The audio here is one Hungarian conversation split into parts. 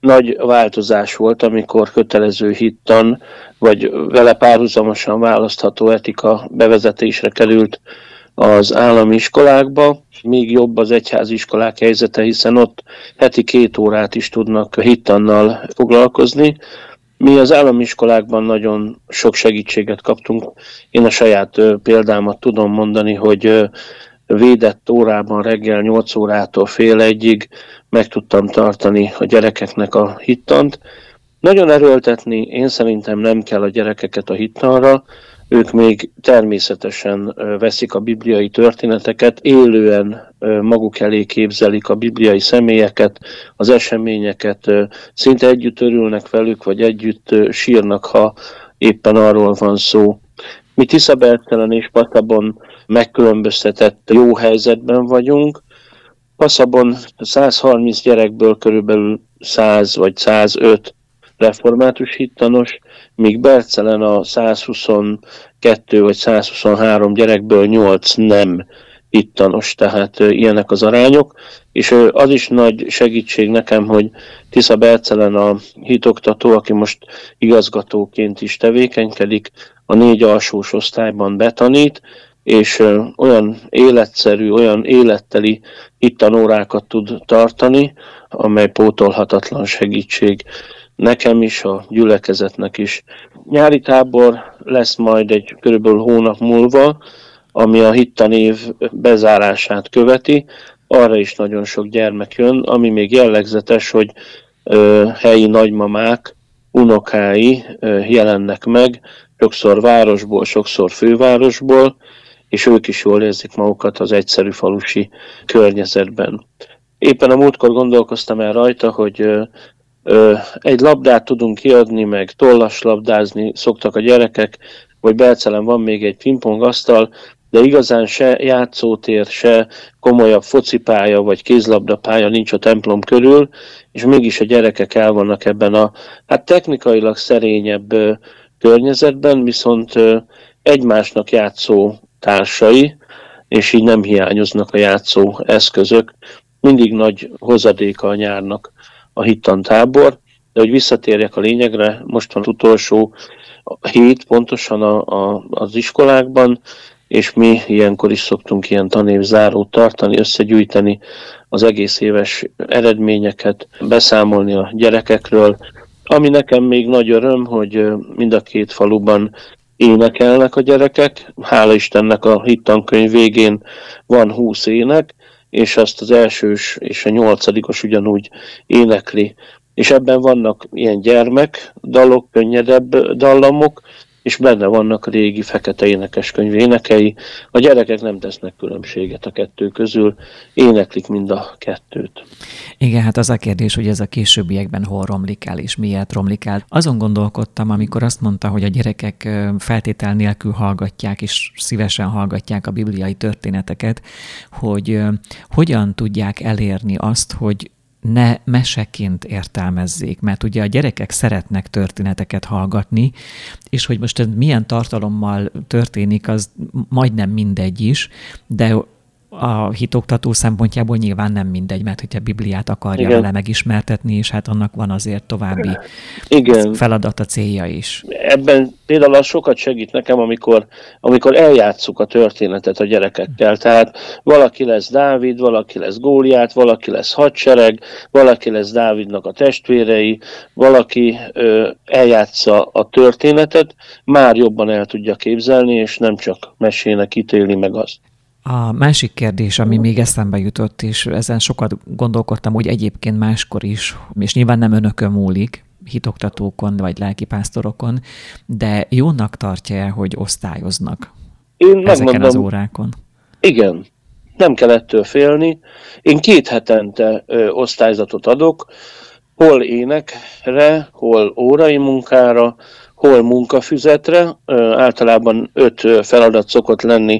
nagy változás volt, amikor kötelező hittan, vagy vele párhuzamosan választható etika bevezetésre került az állami iskolákba. Még jobb az egyházi iskolák helyzete, hiszen ott heti 2 órát is tudnak hittannal foglalkozni. Mi az állami iskolákban nagyon sok segítséget kaptunk. Én a saját példámat tudom mondani, hogy védett órában reggel 8 órától fél 1-ig meg tudtam tartani a gyerekeknek a hittant. Nagyon erőltetni én szerintem nem kell a gyerekeket a hittanra, ők még természetesen veszik a bibliai történeteket, élően maguk elé képzelik a bibliai személyeket, az eseményeket, szinte együtt örülnek velük, vagy együtt sírnak, ha éppen arról van szó. Mi Tiszabercelen és Patabon megkülönböztetett jó helyzetben vagyunk. Paszabon 130 gyerekből körülbelül 100 vagy 105 református hittanos, míg Bercelen a 122 vagy 123 gyerekből 8 nem hittanos, tehát ilyenek az arányok. És az is nagy segítség nekem, hogy Tiszabercelen a hitoktató, aki most igazgatóként is tevékenykedik, a 4 alsós osztályban betanít, és olyan életszerű, olyan életteli hittanórákat tud tartani, amely pótolhatatlan segítség nekem is, a gyülekezetnek is. Nyári tábor lesz majd egy körülbelül hónap múlva, ami a hittanév bezárását követi. Arra is nagyon sok gyermek jön, ami még jellegzetes, hogy helyi nagymamák, unokái jelennek meg, sokszor városból, sokszor fővárosból, és ők is jól érzik magukat az egyszerű falusi környezetben. Éppen a múltkor gondolkoztam el rajta, hogy egy labdát tudunk kiadni, meg tollaslabdázni szoktak a gyerekek, vagy Bercelen van még egy pingpongasztal, de igazán se játszótér, se komolyabb focipálya vagy kézlabdapálya nincs a templom körül, és mégis a gyerekek el vannak ebben a technikailag szerényebb környezetben, viszont egymásnak játszó társai, és így nem hiányoznak a játszó eszközök. Mindig nagy hozadéka a nyárnak a hittantábor, de hogy visszatérjek a lényegre, most van utolsó hét pontosan az iskolákban, és mi ilyenkor is szoktunk ilyen tanévzárót tartani, összegyűjteni az egész éves eredményeket, beszámolni a gyerekekről. Ami nekem még nagy öröm, hogy mind a 2 faluban énekelnek a gyerekek. Hála Istennek a hittankönyv végén van 20 ének, és azt az elsős és a 8-os ugyanúgy énekli. És ebben vannak ilyen gyermekdalok, könnyedebb dallamok, és benne vannak a régi fekete énekeskönyv énekei. A gyerekek nem tesznek különbséget a 2 közül, éneklik mind a 2-t. Igen, hát az a kérdés, hogy ez a későbbiekben hol romlik el, és miért romlik el. Azon gondolkodtam, amikor azt mondta, hogy a gyerekek feltétel nélkül hallgatják, és szívesen hallgatják a bibliai történeteket, hogy hogyan tudják elérni azt, hogy ne meseként értelmezzék, mert ugye a gyerekek szeretnek történeteket hallgatni, és hogy most ez milyen tartalommal történik, az majdnem mindegy is, de a hitoktató szempontjából nyilván nem mindegy, mert hogyha a Bibliát akarja vele megismertetni, és hát annak van azért további feladata, célja is. Ebben például az sokat segít nekem, amikor eljátsszuk a történetet a gyerekekkel. Tehát valaki lesz Dávid, valaki lesz Góliát, valaki lesz hadsereg, valaki lesz Dávidnak a testvérei, valaki eljátsza a történetet, már jobban el tudja képzelni, és nem csak mesének ítéli meg azt. A másik kérdés, ami még eszembe jutott, és ezen sokat gondolkodtam, hogy egyébként máskor is, és nyilván nem önökön múlik, hitoktatókon vagy lelkipásztorokon, de jónak tartja-e, hogy osztályoznak ezeken az órákon? Igen, nem kell ettől félni. Én 2 hetente osztályzatot adok, hol énekre, hol órai munkára, hol munkafüzetre, általában 5 feladat szokott lenni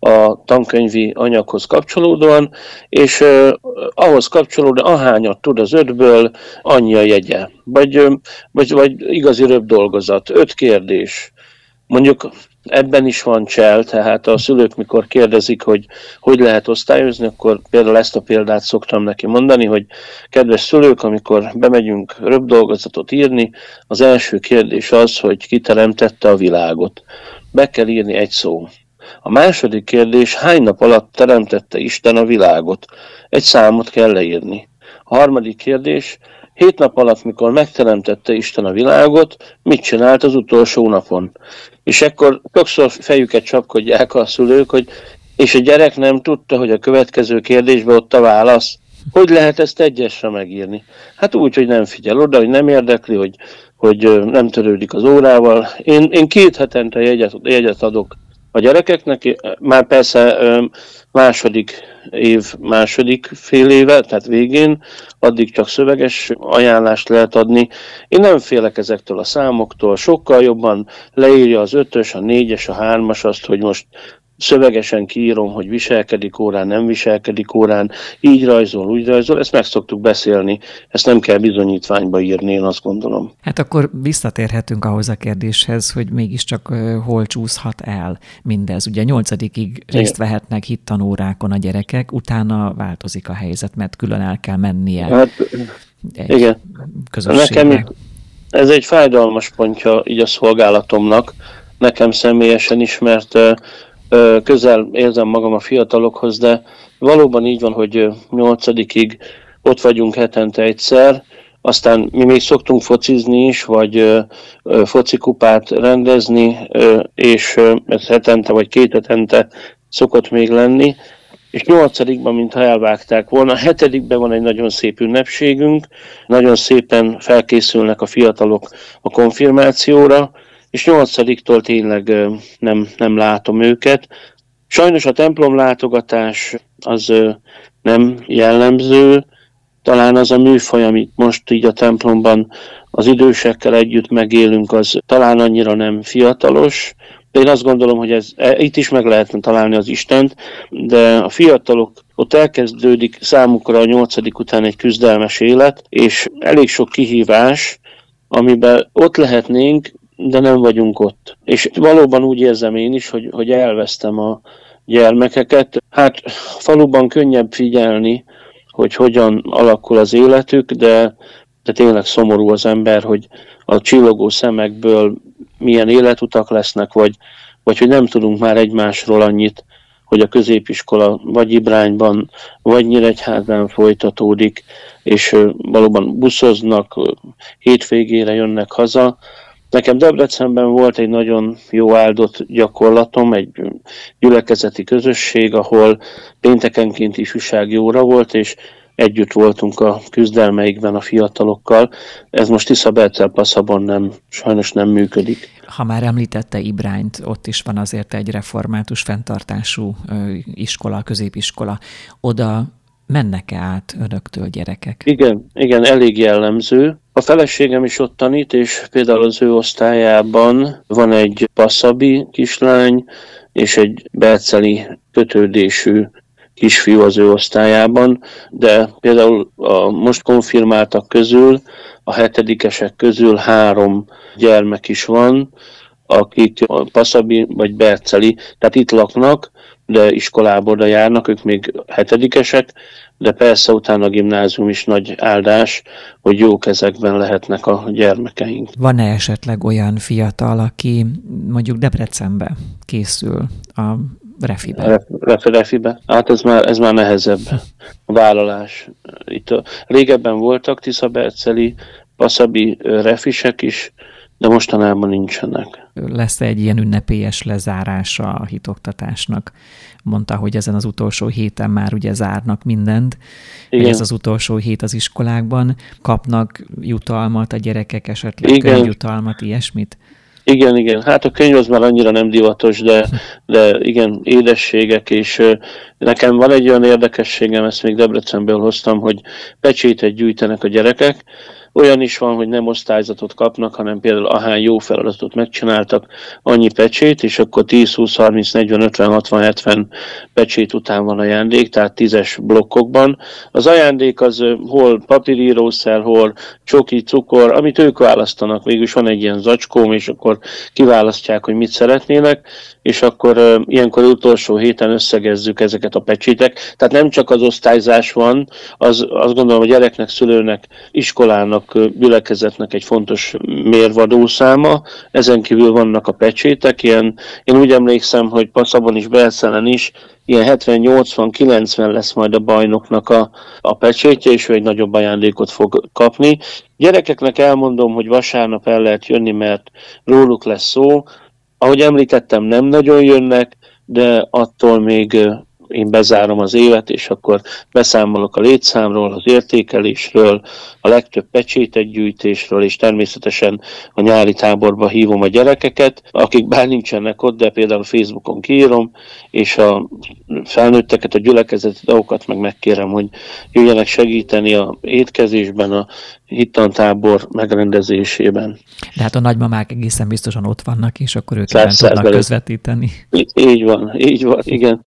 a tankönyvi anyaghoz kapcsolódóan, és ahhoz kapcsolódóan ahányat tud az 5-ből, annyi a jegye. Vagy igazi röpdolgozat, 5 kérdés, Mondjuk ebben is van csel, tehát a szülők mikor kérdezik, hogy lehet osztályozni, akkor például ezt a példát szoktam neki mondani, hogy kedves szülők, amikor bemegyünk röpdolgozatot írni, az első kérdés az, hogy ki teremtette a világot. Be kell írni egy szó. A második kérdés, hány nap alatt teremtette Isten a világot? Egy számot kell leírni. A harmadik kérdés, 7 nap alatt, mikor megteremtette Isten a világot, mit csinált az utolsó napon? És ekkor sokszor fejüket csapkodják a szülők, hogy és a gyerek nem tudta, hogy a következő kérdésben ott a válasz. Hogy lehet ezt egyesre megírni? Hát úgy, hogy nem figyel oda, hogy nem érdekli, hogy nem törődik az órával. Én 2 hetente jegyet adok a gyerekeknek, már persze második fél éve, tehát végén, addig csak szöveges ajánlást lehet adni. Én nem félek ezektől a számoktól, sokkal jobban leírja az 5-ös, a 4-es, a 3-as azt, hogy most szövegesen kiírom, hogy viselkedik órán, nem viselkedik órán, így rajzol, úgy rajzol, ezt meg szoktuk beszélni, ezt nem kell bizonyítványba írni, én azt gondolom. Hát akkor visszatérhetünk ahhoz a kérdéshez, hogy mégiscsak hol csúszhat el mindez. Ugye 8-ig részt vehetnek hittanórákon a gyerekek, utána változik a helyzet, mert külön el kell mennie hát, egy közösségbe. Nekem ez egy fájdalmas pontja így a szolgálatomnak, nekem személyesen is, mert közel érzem magam a fiatalokhoz, de valóban így van, hogy 8-ig ott vagyunk hetente egyszer, aztán mi még szoktunk focizni is, vagy focikupát rendezni, és ez hetente vagy 2 hetente szokott még lenni, és 8-ban, mintha elvágták volna, 7-ben van egy nagyon szép ünnepségünk, nagyon szépen felkészülnek a fiatalok a konfirmációra, és 8-tól tényleg nem látom őket. Sajnos a templom látogatás az nem jellemző, talán az a műfaj, amit most így a templomban az idősekkel együtt megélünk, az talán annyira nem fiatalos, de én azt gondolom, hogy itt is meg lehetne találni az Istent, de a fiatalok, ott elkezdődik számukra a 8. után egy küzdelmes élet, és elég sok kihívás, amiben ott lehetnénk, de nem vagyunk ott. És valóban úgy érzem én is, hogy elvesztem a gyermekeket. Hát faluban könnyebb figyelni, hogy hogyan alakul az életük, de tényleg szomorú az ember, hogy a csillogó szemekből milyen életutak lesznek, vagy hogy nem tudunk már egymásról annyit, hogy a középiskola vagy Ibrányban, vagy Nyíregyházán folytatódik, és valóban buszoznak, hétvégére jönnek haza. Nekem Debrecenben volt egy nagyon jó áldott gyakorlatom, egy gyülekezeti közösség, ahol péntekenként ifjúsági óra volt, és együtt voltunk a küzdelmeikben a fiatalokkal. Ez most Tiszabercel-Paszabon sajnos nem működik. Ha már említette Ibrányt, ott is van azért egy református fenntartású iskola, középiskola. Oda mennek-e át önöktől gyerekek? Igen, elég jellemző. A feleségem is ott tanít, és például az ő osztályában van egy passzabi kislány, és egy berceli kötődésű kisfiú az ő osztályában, de például a most konfirmáltak közül, a 7-esek közül 3 gyermek is van, akik passzabi vagy berceli, tehát itt laknak, de iskolába oda járnak, ők még 7-esek, de persze utána a gimnázium is nagy áldás, hogy jó kezekben lehetnek a gyermekeink. Van-e esetleg olyan fiatal, aki mondjuk Debrecenbe készül a refibe? Refibe? Hát ez már nehezebb a vállalás. Itt régebben voltak tiszaberceli, passzabi refisek is, de mostanában nincsenek. Lesz egy ilyen ünnepélyes lezárása a hitoktatásnak? Mondta, hogy ezen az utolsó héten már ugye zárnak mindent. Igen. Ez az utolsó hét az iskolákban. Kapnak jutalmat a gyerekek, esetleg könyvjutalmat, ilyesmit? Igen. Hát a könyv az már annyira nem divatos, de igen, édességek, és nekem van egy olyan érdekességem, ezt még Debrecenből hoztam, hogy pecsétet gyűjtenek a gyerekek, Olyan is van, hogy nem osztályzatot kapnak, hanem például ahány jó feladatot megcsináltak, annyi pecsét, és akkor 10, 20, 30, 40, 50, 60, 70 pecsét után van ajándék, tehát 10-es blokkokban. Az ajándék az hol papírírószer, hol csoki, cukor, amit ők választanak. Végülis van egy ilyen zacskóm, és akkor kiválasztják, hogy mit szeretnének, és akkor ilyenkor utolsó héten összegezzük ezeket a pecsétek. Tehát nem csak az osztályzás van, azt gondolom, a gyereknek, szülőnek, iskolának, gyülekezetnek egy fontos mérvadószáma. Ezen kívül vannak a pecsétek, én úgy emlékszem, hogy Passzabon is, Belszelen is, ilyen 70-80-90 lesz majd a bajnoknak a pecsétje, és ő egy nagyobb ajándékot fog kapni. Gyerekeknek elmondom, hogy vasárnap el lehet jönni, mert róluk lesz szó. Ahogy említettem, nem nagyon jönnek, de attól még én bezárom az évet, és akkor beszámolok a létszámról, az értékelésről, a legtöbb pecsétegygyűjtésről, és természetesen a nyári táborba hívom a gyerekeket, akik bár nincsenek ott, de például Facebookon kiírom, és a felnőtteket, a gyülekezeti dolgokat megkérem, hogy jöjjenek segíteni a étkezésben, a hittantábor megrendezésében. De hát a nagymamák egészen biztosan ott vannak, és akkor ők nem tudnak közvetíteni. Így van, igen.